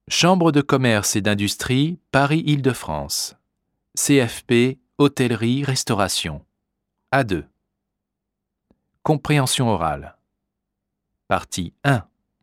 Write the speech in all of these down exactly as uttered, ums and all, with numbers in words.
Chambre de commerce et d'industrie Paris-Île-de-France. C F P Hôtellerie-Restauration. A deux. Compréhension orale. Partie un.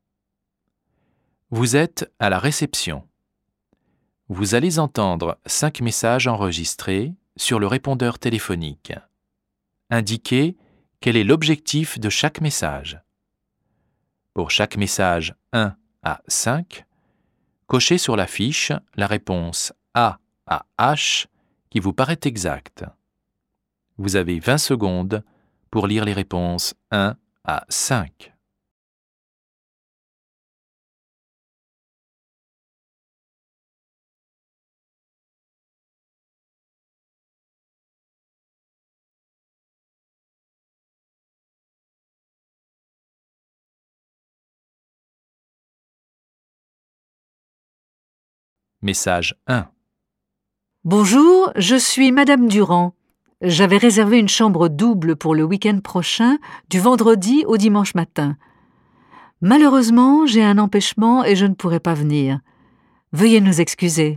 Vous êtes à la réception. Vous allez entendre cinq messages enregistrés sur le répondeur téléphonique. Indiquez quel est l'objectif de chaque message. Pour chaque message un à cinq, cochez sur la fiche la réponse A à H qui vous paraît exacte. Vous avez vingt secondes pour lire les réponses un à cinq. Message un. Bonjour, je suis Madame Durand. J'avais réservé une chambre double pour le week-end prochain, du vendredi au dimanche matin. Malheureusement, j'ai un empêchement et je ne pourrai pas venir. Veuillez nous excuser.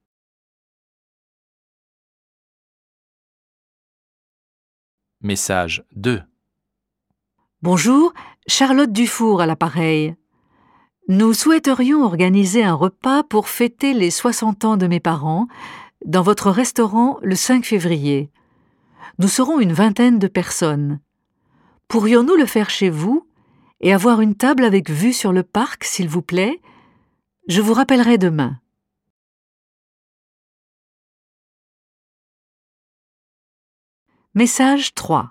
Message deux. Bonjour, Charlotte Dufour à l'appareil. Nous souhaiterions organiser un repas pour fêter les soixante ans de mes parents dans votre restaurant le cinq février. Nous serons une vingtaine de personnes. Pourrions-nous le faire chez vous et avoir une table avec vue sur le parc, s'il vous plaît? Je vous rappellerai demain. Message trois.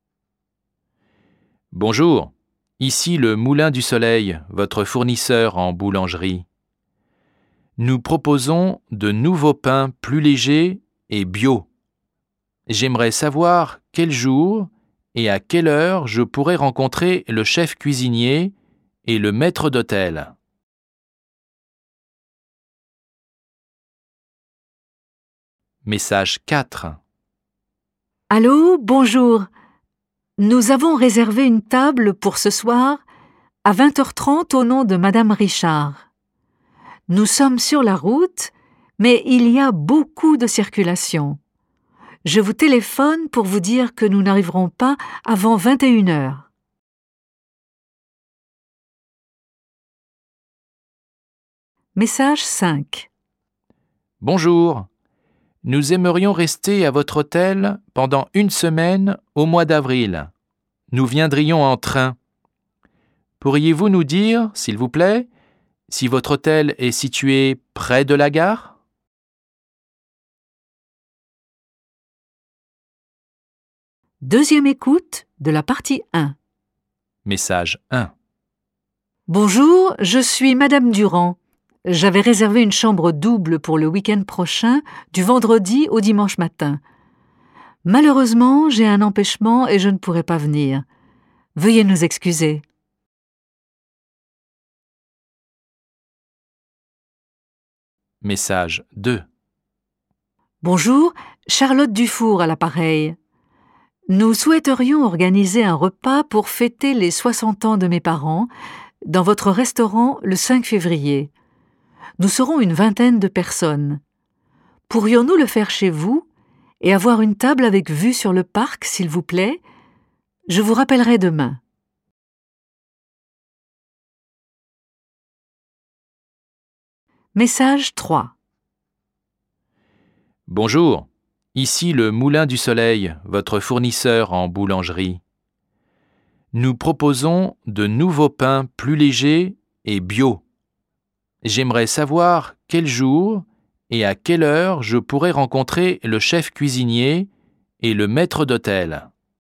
Bonjour, ici le Moulin du Soleil, votre fournisseur en boulangerie. Nous proposons de nouveaux pains plus légers et bio. J'aimerais savoir quel jour et à quelle heure je pourrais rencontrer le chef cuisinier et le maître d'hôtel. Message quatre. Allô, bonjour. Nous avons réservé une table pour ce soir à vingt heures trente au nom de Madame Richard. Nous sommes sur la route, mais il y a beaucoup de circulation. Je vous téléphone pour vous dire que nous n'arriverons pas avant vingt et une heures. Message cinq. Bonjour, nous aimerions rester à votre hôtel pendant une semaine au mois d'avril. Nous viendrions en train. Pourriez-vous nous dire, s'il vous plaît, si votre hôtel est situé près de la gare? Deuxième écoute de la partie un. Message un. Bonjour, je suis Madame Durand. J'avais réservé une chambre double pour le week-end prochain, du vendredi au dimanche matin. Malheureusement, j'ai un empêchement et je ne pourrai pas venir. Veuillez nous excuser. Message deux. Bonjour, Charlotte Dufour à l'appareil. Nous souhaiterions organiser un repas pour fêter les soixante ans de mes parents dans votre restaurant le cinq février. Nous serons une vingtaine de personnes. Pourrions-nous le faire chez vous et avoir une table avec vue sur le parc, s'il vous plaît? Je vous rappellerai demain. Message trois. Bonjour, ici le Moulin du Soleil, votre fournisseur en boulangerie. Nous proposons de nouveaux pains plus légers et bio. J'aimerais savoir quel jour et à quelle heure je pourrais rencontrer le chef cuisinier et le maître d'hôtel.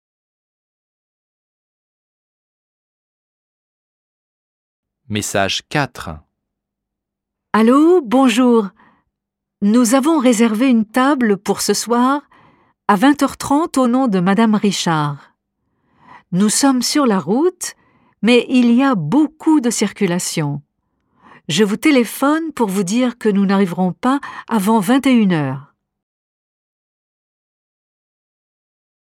Message quatre. Allô, bonjour. Nous avons réservé une table pour ce soir à vingt heures trente au nom de Madame Richard. Nous sommes sur la route, mais il y a beaucoup de circulation. Je vous téléphone pour vous dire que nous n'arriverons pas avant vingt et une heures.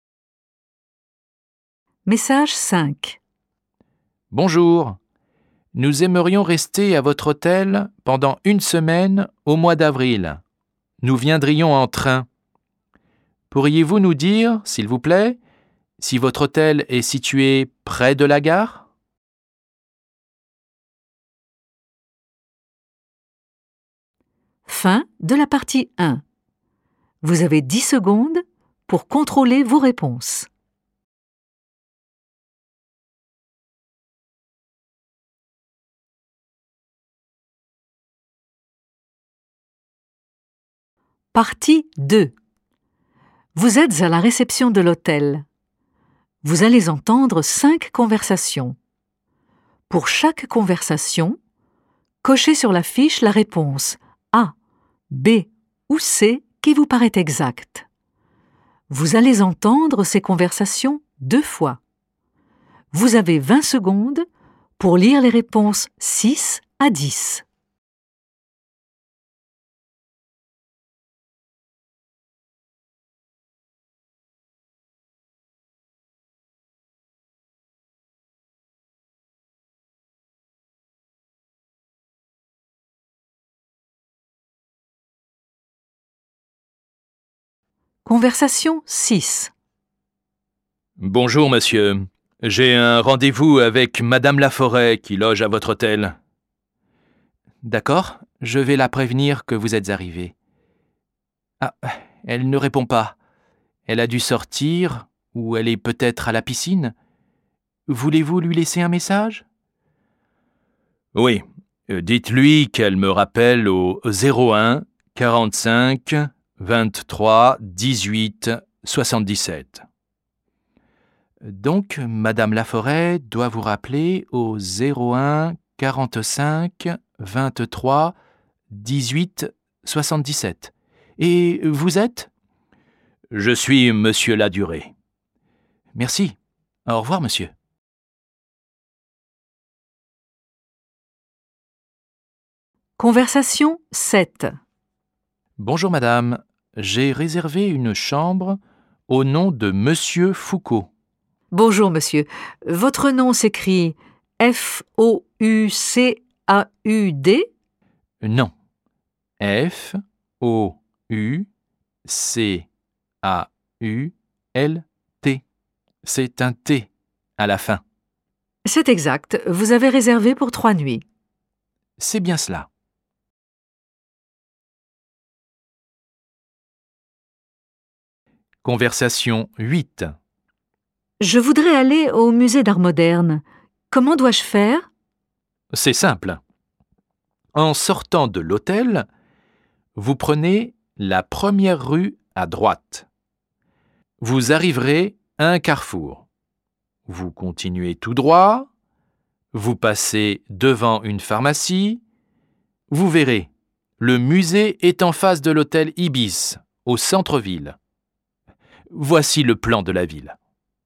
Message cinq. Bonjour, Nous aimerions rester à votre hôtel pendant une semaine au mois d'avril. Nous viendrions en train. Pourriez-vous nous dire, s'il vous plaît, si votre hôtel est situé près de la gare ? Fin de la partie un. Vous avez dix secondes pour contrôler vos réponses. Partie deux. Vous êtes à la réception de l'hôtel. Vous allez entendre cinq conversations. Pour chaque conversation, cochez sur la fiche la réponse A, B ou C qui vous paraît exacte. Vous allez entendre ces conversations deux fois. Vous avez vingt secondes pour lire les réponses six à dix. Conversation six. Bonjour, monsieur. J'ai un rendez-vous avec Madame Laforêt qui loge à votre hôtel. D'accord, je vais la prévenir que vous êtes arrivé. Ah, elle ne répond pas. Elle a dû sortir, ou elle est peut-être à la piscine. Voulez-vous lui laisser un message ? Oui, dites-lui qu'elle me rappelle au zéro un quarante-cinq vingt-trois dix-huit soixante-dix-sept. Donc, Madame Laforêt doit vous rappeler au zéro un quarante-cinq vingt-trois dix-huit soixante-dix-sept. Et vous êtes ? Je suis Monsieur Ladurée. Merci. Au revoir, monsieur. Conversation sept. Bonjour, madame. J'ai réservé une chambre au nom de Monsieur Foucault. Bonjour, monsieur. Votre nom s'écrit F O U C A U D ? Non. F O U C A U L T. C'est un T à la fin. C'est exact. Vous avez réservé pour trois nuits. C'est bien cela. Conversation huit. Je voudrais aller au musée d'art moderne. Comment dois-je faire ? C'est simple. En sortant de l'hôtel, vous prenez la première rue à droite. Vous arriverez à un carrefour. Vous continuez tout droit. Vous passez devant une pharmacie. Vous verrez, le musée est en face de l'hôtel Ibis, au centre-ville. Voici le plan de la ville.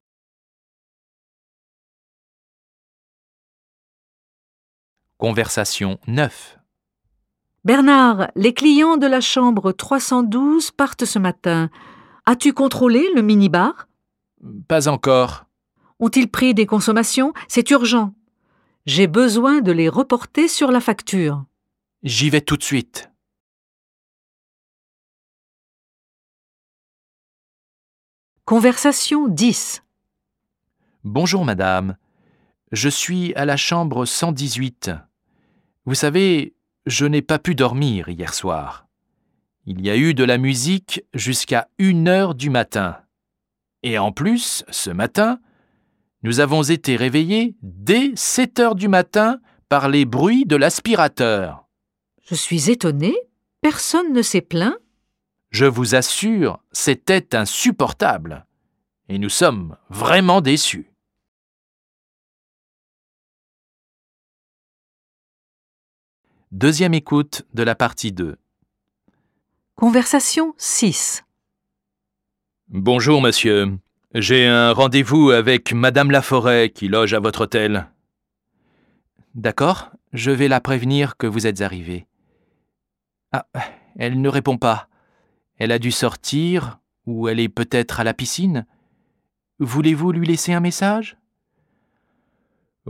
Conversation neuf. Bernard, les clients de la chambre trois cent douze partent ce matin. As-tu contrôlé le minibar ? Pas encore. Ont-ils pris des consommations ? C'est urgent. J'ai besoin de les reporter sur la facture. J'y vais tout de suite. Conversation dix. Bonjour madame, je suis à la chambre cent dix-huit. Vous savez, je n'ai pas pu dormir hier soir. Il y a eu de la musique jusqu'à une heure du matin. Et en plus, ce matin, nous avons été réveillés dès sept heures du matin par les bruits de l'aspirateur. Je suis étonnée. Personne ne s'est plaint. Je vous assure, c'était insupportable. Et nous sommes vraiment déçus. Deuxième écoute de la partie deux. Conversation six. Bonjour, monsieur. J'ai un rendez-vous avec Madame Laforêt qui loge à votre hôtel. D'accord, je vais la prévenir que vous êtes arrivé. Ah, elle ne répond pas. Elle a dû sortir, ou elle est peut-être à la piscine. Voulez-vous lui laisser un message ?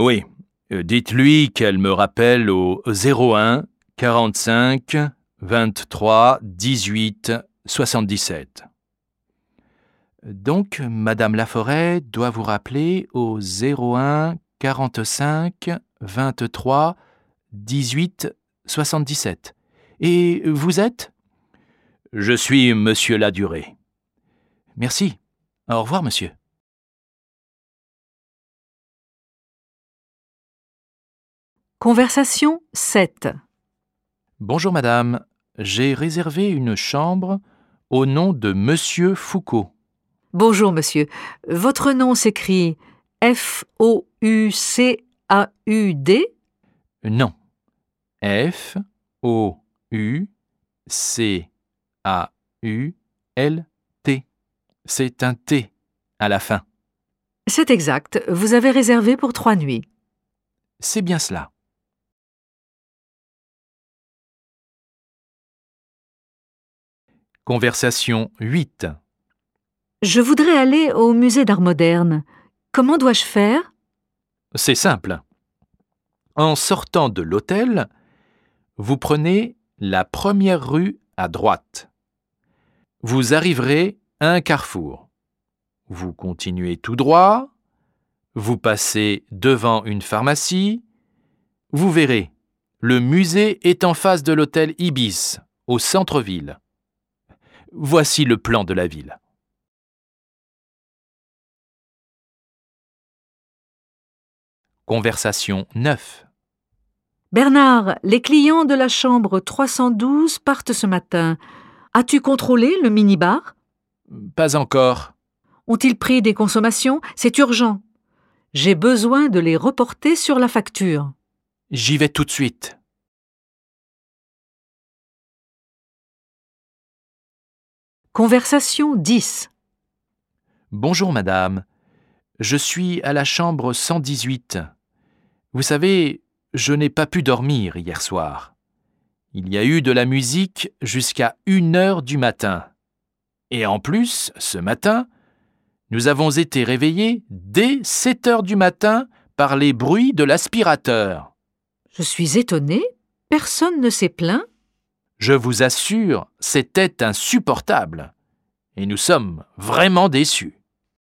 Oui, Euh, Dites-lui qu'elle me rappelle au zéro un quarante-cinq vingt-trois dix-huit soixante-dix-sept. Donc, Madame Laforêt doit vous rappeler au zéro un quarante-cinq vingt-trois dix-huit soixante-dix-sept. Et vous êtes ? Je suis Monsieur Ladurée. Merci. Au revoir, monsieur. Conversation sept. Bonjour, madame. J'ai réservé une chambre au nom de Monsieur Foucault. Bonjour, monsieur. Votre nom s'écrit F O U C A U D ? Non. F O U C A U L T. C'est un T à la fin. C'est exact. Vous avez réservé pour trois nuits. C'est bien cela. Conversation huit. Je voudrais aller au musée d'art moderne. Comment dois-je faire ? C'est simple. En sortant de l'hôtel, vous prenez la première rue à droite. Vous arriverez à un carrefour. Vous continuez tout droit. Vous passez devant une pharmacie. Vous verrez, le musée est en face de l'hôtel Ibis, au centre-ville. Voici le plan de la ville. Conversation neuf. Bernard, les clients de la chambre trois cent douze partent ce matin. As-tu contrôlé le minibar ? Pas encore. Ont-ils pris des consommations ? C'est urgent. J'ai besoin de les reporter sur la facture. J'y vais tout de suite. Conversation dix. Bonjour madame, je suis à la chambre cent dix-huit. Vous savez, je n'ai pas pu dormir hier soir. Il y a eu de la musique jusqu'à une heure du matin. Et en plus, ce matin, nous avons été réveillés dès sept heures du matin par les bruits de l'aspirateur. Je suis étonnée. Personne ne s'est plaint. Je vous assure, c'était insupportable. Et nous sommes vraiment déçus.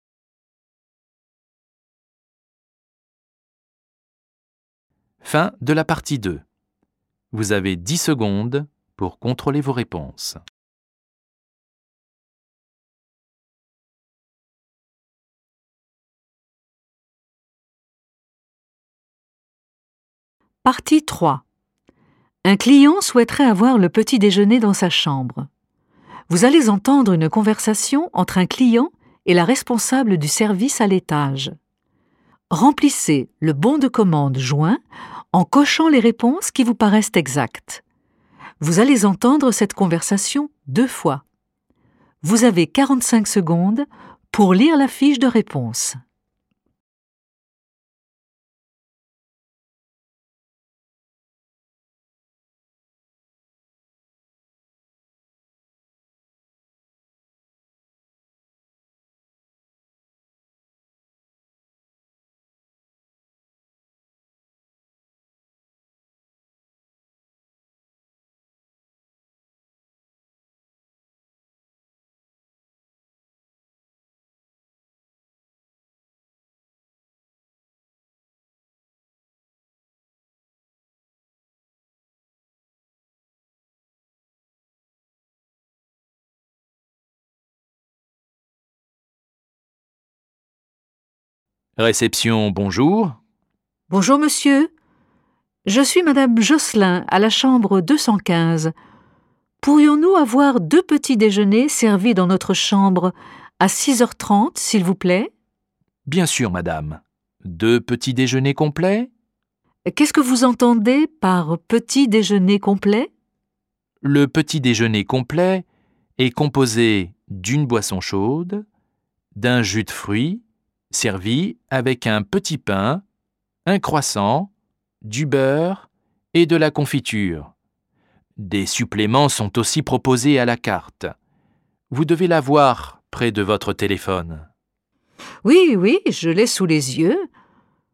Fin de la partie deux. Vous avez dix secondes pour contrôler vos réponses. Partie trois. Un client souhaiterait avoir le petit déjeuner dans sa chambre. Vous allez entendre une conversation entre un client et la responsable du service à l'étage. Remplissez le bon de commande joint en cochant les réponses qui vous paraissent exactes. Vous allez entendre cette conversation deux fois. Vous avez quarante-cinq secondes pour lire la fiche de réponse. Réception, bonjour. Bonjour monsieur. Je suis madame Josselin à la chambre deux cent quinze. Pourrions-nous avoir deux petits déjeuners servis dans notre chambre à six heures trente, s'il vous plaît ? Bien sûr, madame. Deux petits déjeuners complets ? Qu'est-ce que vous entendez par petit déjeuner complet ? Le petit déjeuner complet est composé d'une boisson chaude, d'un jus de fruits, servi avec un petit pain, un croissant, du beurre et de la confiture. Des suppléments sont aussi proposés à la carte. Vous devez l'avoir près de votre téléphone. Oui, oui, je l'ai sous les yeux.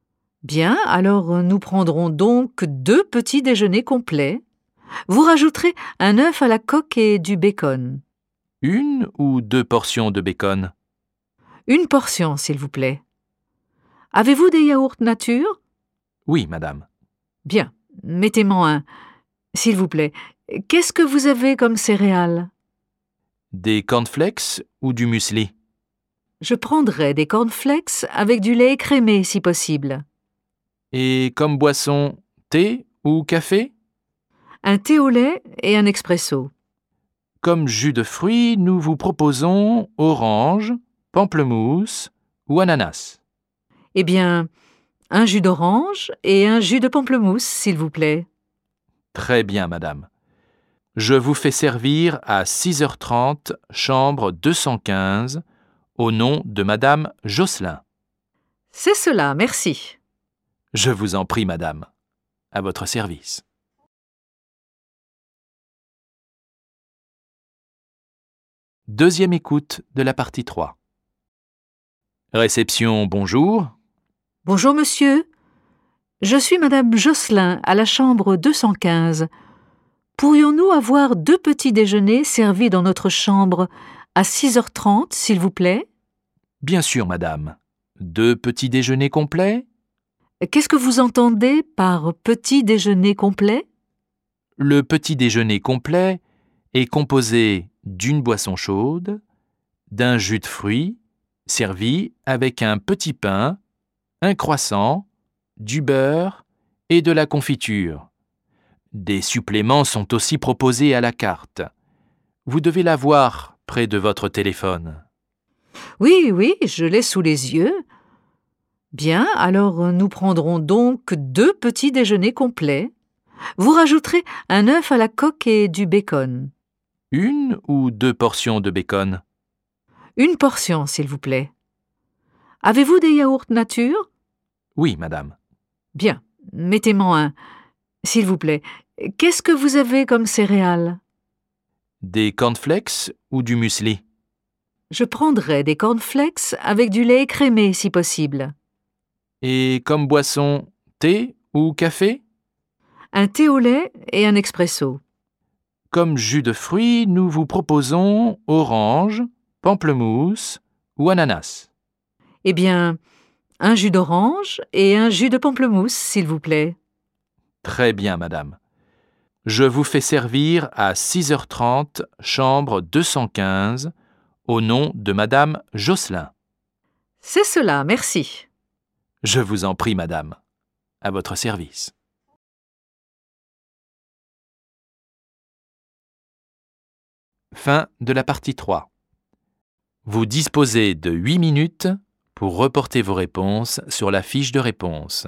Bien, alors euh, nous prendrons donc deux petits déjeuners complets. Vous rajouterez un œuf à la coque et du bacon. Une ou deux portions de bacon? Une portion, s'il vous plaît. Avez-vous des yaourts nature? Oui, madame. Bien, mettez-moi un. S'il vous plaît, qu'est-ce que vous avez comme céréales? Des cornflakes ou du muesli? Je prendrai des cornflakes avec du lait écrémé si possible. Et comme boisson, thé ou café? Un thé au lait et un expresso. Comme jus de fruits, nous vous proposons orange, pamplemousse ou ananas. Eh bien, un jus d'orange et un jus de pamplemousse, s'il vous plaît. Très bien, madame. Je vous fais servir à six heures trente, chambre deux cent quinze, au nom de madame Josselin. C'est cela, merci. Je vous en prie, madame. À votre service. Deuxième écoute de la partie trois. Réception, bonjour. Bonjour, monsieur. Je suis madame Josselin à la chambre deux cent quinze. Pourrions-nous avoir deux petits déjeuners servis dans notre chambre à six heures trente, s'il vous plaît? Bien sûr, madame. Deux petits déjeuners complets? Qu'est-ce que vous entendez par petit déjeuner complet? Le petit déjeuner complet est composé d'une boisson chaude, d'un jus de fruits, servi avec un petit pain, un croissant, du beurre et de la confiture. Des suppléments sont aussi proposés à la carte. Vous devez l'avoir près de votre téléphone. Oui, oui, je l'ai sous les yeux. Bien, alors nous prendrons donc deux petits déjeuners complets. Vous rajouterez un œuf à la coque et du bacon. Une ou deux portions de bacon? Une portion, s'il vous plaît. Avez-vous des yaourts nature? Oui, madame. Bien, mettez-moi un. S'il vous plaît, qu'est-ce que vous avez comme céréales? Des cornflakes ou du muesli? Je prendrai des cornflakes avec du lait écrémé si possible. Et comme boisson, thé ou café? Un thé au lait et un expresso. Comme jus de fruits, nous vous proposons orange, pamplemousse ou ananas. Eh bien, un jus d'orange et un jus de pamplemousse, s'il vous plaît. Très bien, madame. Je vous fais servir à six heures trente, chambre deux cent quinze, au nom de madame Josselin. C'est cela, merci. Je vous en prie, madame. À votre service. Fin de la partie trois. Vous disposez de huit minutes pour reporter vos réponses sur la fiche de réponse.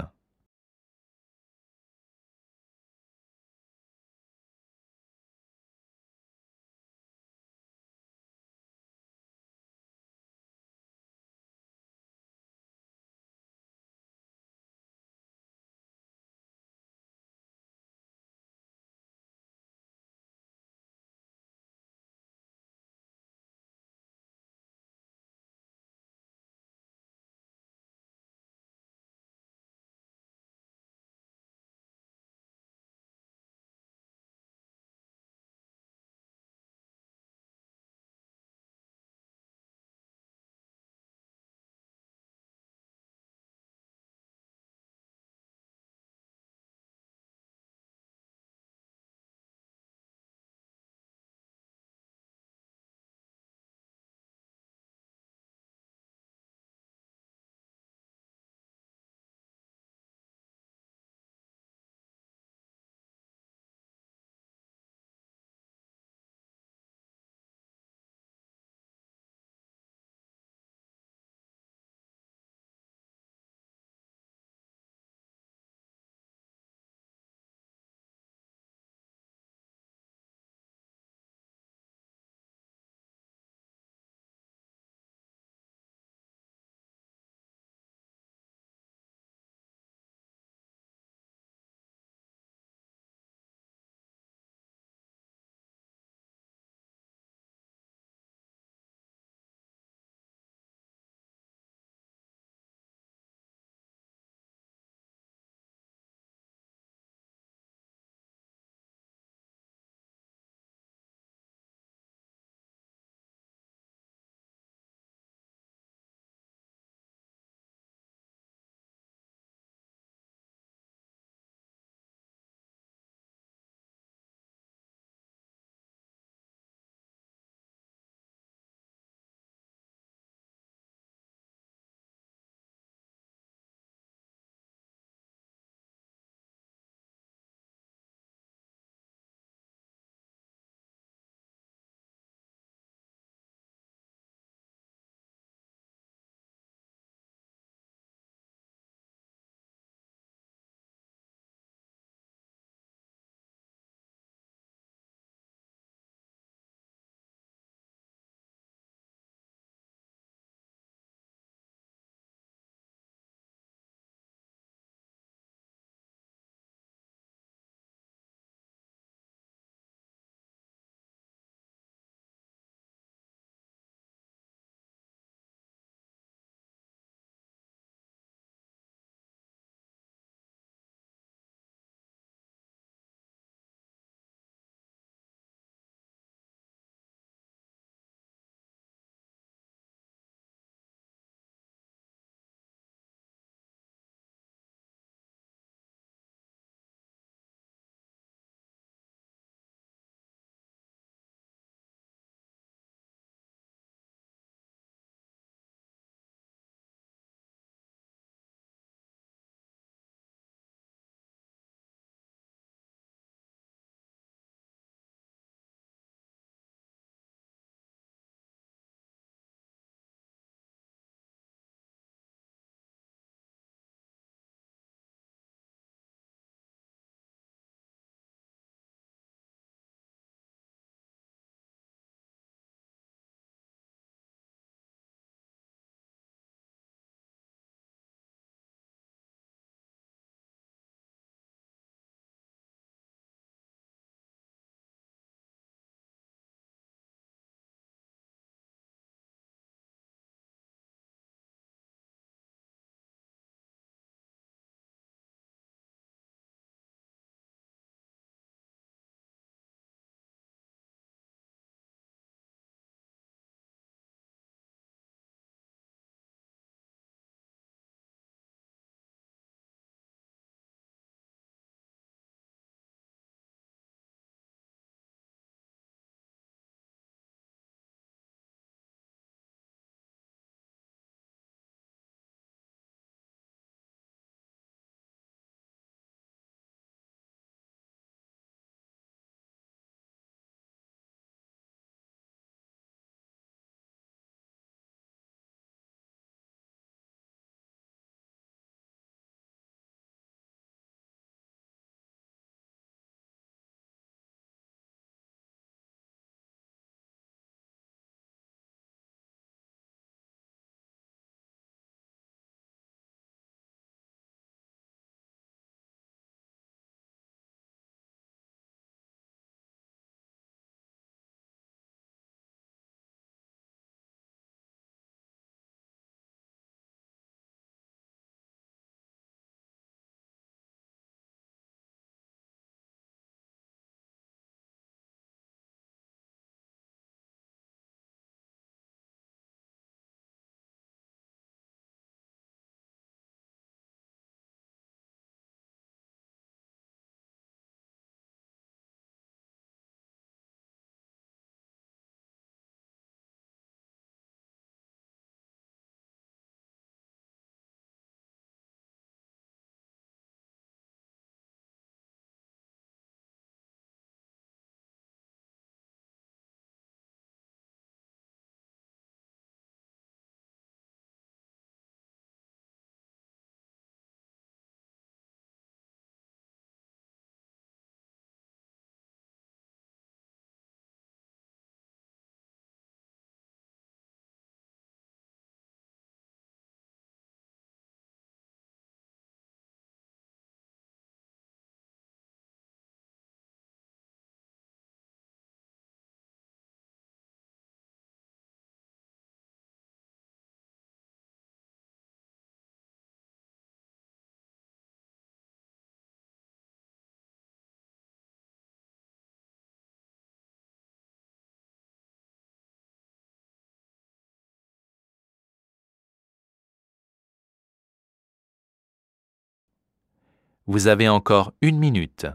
Vous avez encore une minute.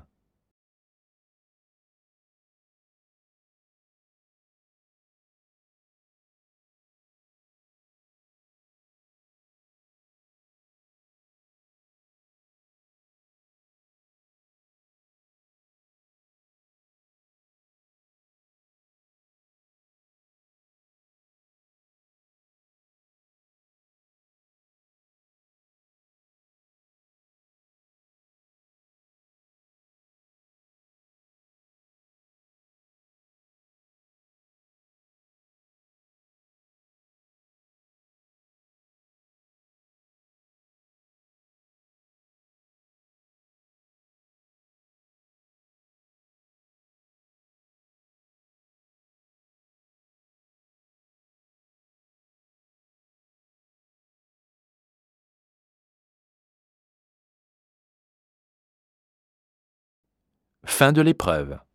Fin de l'épreuve.